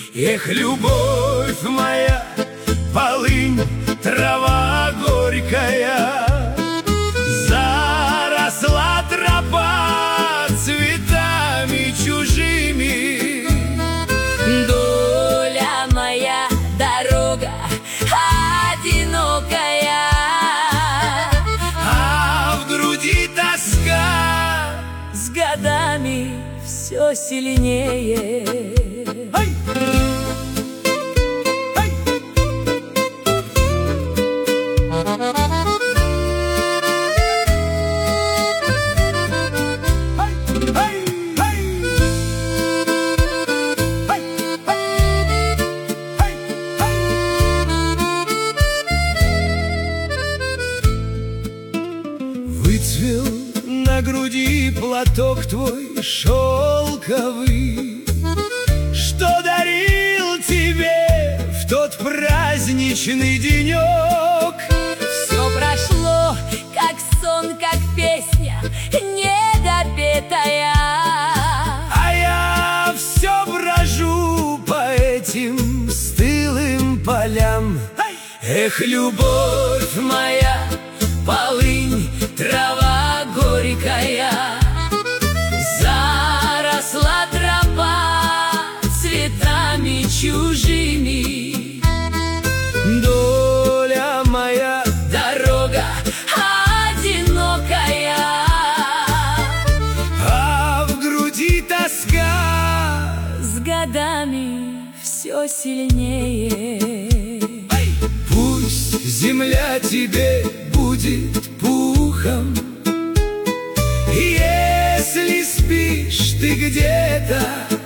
Эх, любовь моя, полынь, трава горькая, заросла тропа цветами чужими. Доля моя, дорога одинокая, а в груди тоска с годами все сильнее. Ай! Ай! Выцвел на груди платок твой шелковый, что дарил тебе в тот праздничный денек. Все прошло, как сон, как песня недопетая, А я все брожу по этим стылым полям. Эх, любовь моя, полынь, трава горькая, заросла тропа цветами чужими. Доля моя, дорога одинокая, а в груди тоска с годами все сильнее. Пусть земля тебе будет пухом, если спишь ты где-то